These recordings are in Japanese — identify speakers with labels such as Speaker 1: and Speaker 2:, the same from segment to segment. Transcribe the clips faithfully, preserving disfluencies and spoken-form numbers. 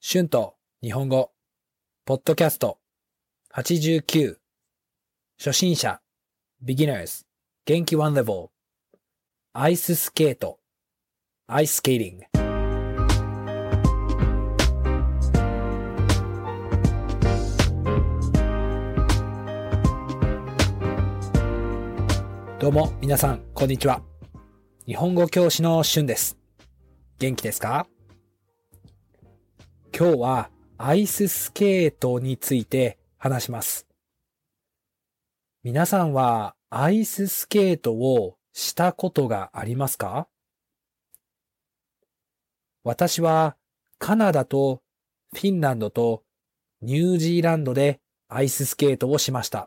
Speaker 1: シュンと日本語ポッドキャストはちじゅうきゅう初心者 Beginners 元気ワンレベルアイススケート Ice Skating。 どうも皆さんこんにちは。日本語教師のシュンです。元気ですか？今日はアイススケートについて話します。皆さんはアイススケートをしたことがありますか？私はカナダとフィンランドとニュージーランドでアイススケートをしました。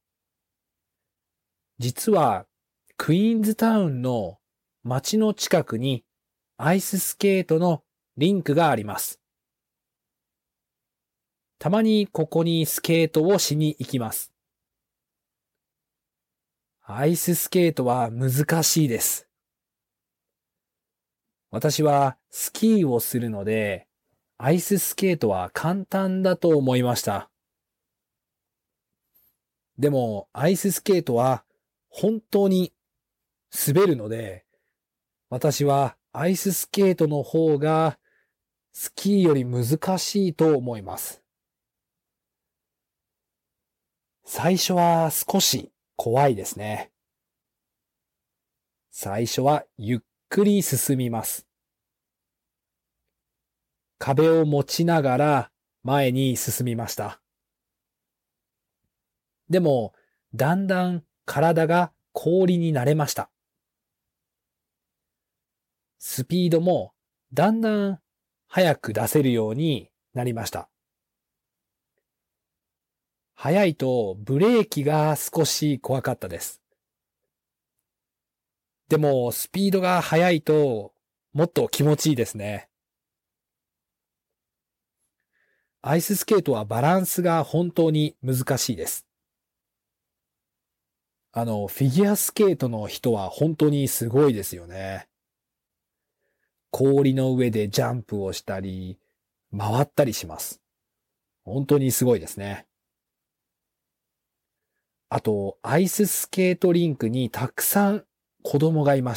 Speaker 1: 実はクイーンズタウンの街の近くにアイススケートのリンクがあります。たまにここにスケートをしに行きます。アイススケートは難しいです。私はスキーをするので、アイススケートは簡単だと思いました。でも、アイススケートは本当に滑るので、私はアイススケートの方がスキーより難しいと思います。最初は少し怖いですね。最初はゆっくり進みます。壁を持ちながら前に進みました。でも、だんだん体が氷に慣れました。スピードもだんだん速く出せるようになりました。速いとブレーキが少し怖かったです。でもスピードが速いともっと気持ちいいですね。アイススケートはバランスが本当に難しいです。あの、フィギュアスケートの人は本当にすごいですよね。氷の上でジャンプをしたり、回ったりします。本当にすごいですね。あと、アイススケートリンクにたくさん子供がいました。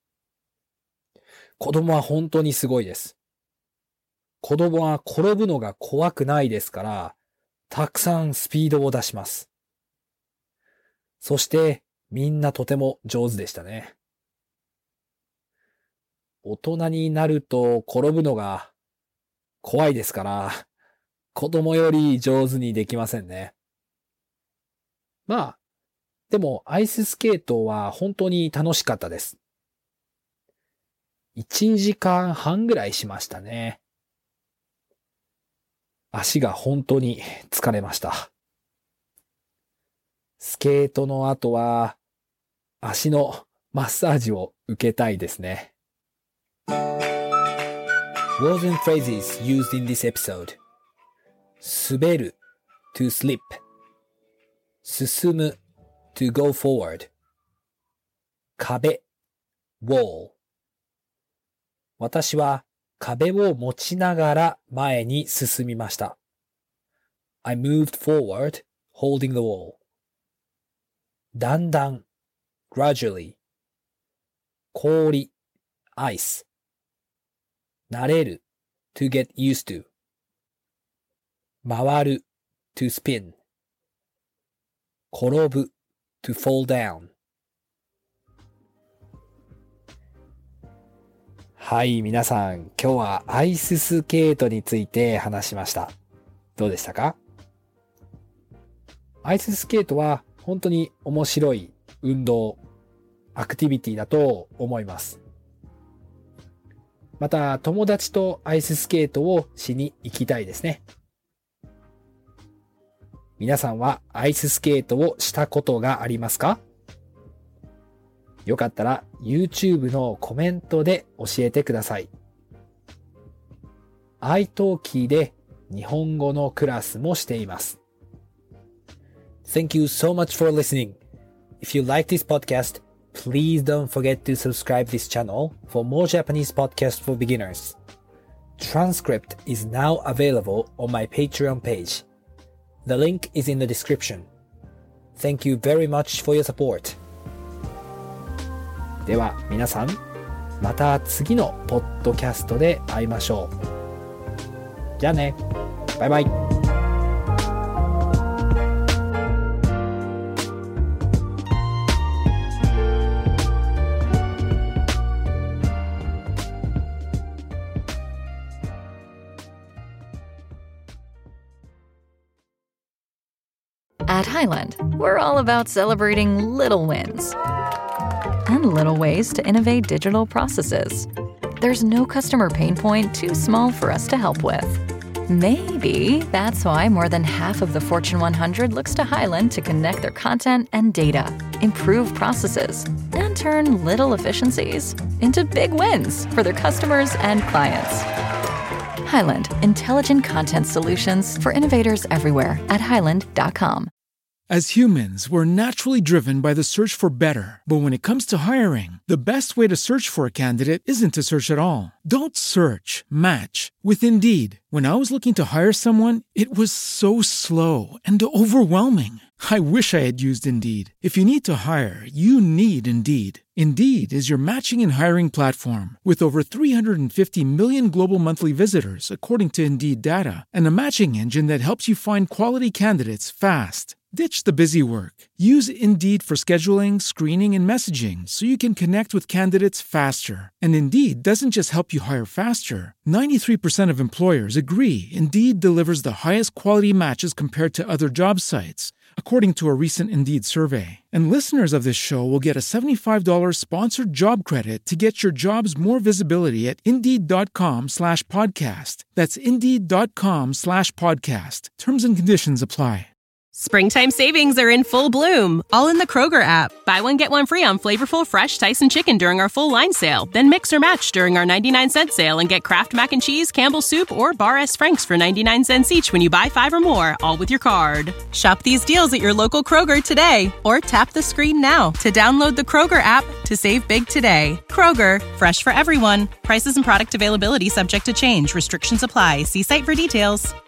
Speaker 1: 子供は本当にすごいです。子供は転ぶのが怖くないですから、たくさんスピードを出します。そして、みんなとても上手でしたね。大人になると転ぶのが怖いですから、子供より上手にできませんね。まあ、でもアイススケートは本当に楽しかったです。いちじかんはんぐらいしましたね。足が本当に疲れました。スケートの後は足のマッサージを受けたいですね。Words and phrases used in this episode. 滑る to slip. 進む to go forward. 壁 wall. 私は壁を持ちながら前に進みました。I moved forward, holding the wall. だんだん gradually. 氷 ice. 慣れる to get used to. 回る to spin. 転ぶ to fall down. はい、皆さん、今日はアイススケートについて話しました。どうでしたか？アイススケートは本当に面白い運動、アクティビティだと思います。また、友達とアイススケートをしに行きたいですね。皆さんはアイススケートをしたことがありますか？よかったら YouTube のコメントで教えてください。iTalki で日本語のクラスもしています。Thank you so much for listening. If you like this podcast, please don't forget to subscribe this channel for more Japanese podcasts for beginners. transcript is now available on my Patreon page. The link is in the description. Thank you very much for your support. では皆さん、また次のポッドキャストで会いましょう。じゃあね。バイバイ。
Speaker 2: At Highland, we're all about celebrating little wins and little ways to innovate digital processes. There's no customer pain point too small for us to help with. Maybe that's why more than half of the Fortune one hundred looks to Highland to connect their content and data, improve processes, and turn little efficiencies into big wins for their customers and clients. Highland, intelligent content solutions for innovators everywhere at highland dot com.
Speaker 3: As humans, we're naturally driven by the search for better. But when it comes to hiring, the best way to search for a candidate isn't to search at all. Don't search, match with Indeed. When I was looking to hire someone, it was so slow and overwhelming. I wish I had used Indeed. If you need to hire, you need Indeed. Indeed is your matching and hiring platform with over three hundred fifty million global monthly visitors, according to Indeed data, and a matching engine that helps you find quality candidates fast. Ditch the busy work. Use Indeed for scheduling, screening, and messaging so you can connect with candidates faster. And Indeed doesn't just help you hire faster. ninety-three percent of employers agree Indeed delivers the highest quality matches compared to other job sites, according to a recent Indeed survey. And listeners of this show will get a seventy-five dollars sponsored job credit to get your jobs more visibility at Indeed.com slash podcast. That's Indeed.com slash podcast. Terms and conditions apply.
Speaker 4: Springtime savings are in full bloom, all in the Kroger app. Buy one, get one free on flavorful, fresh Tyson chicken during our full line sale. Then mix or match during our ninety-nine cent sale and get Kraft Mac and Cheese, Campbell's Soup, or Bar S. Frank's for ninety-nine cents each when you buy five or more, all with your card. Shop these deals at your local Kroger today, or tap the screen now to download the Kroger app to save big today. Kroger, fresh for everyone. Prices and product availability subject to change. Restrictions apply. See site for details.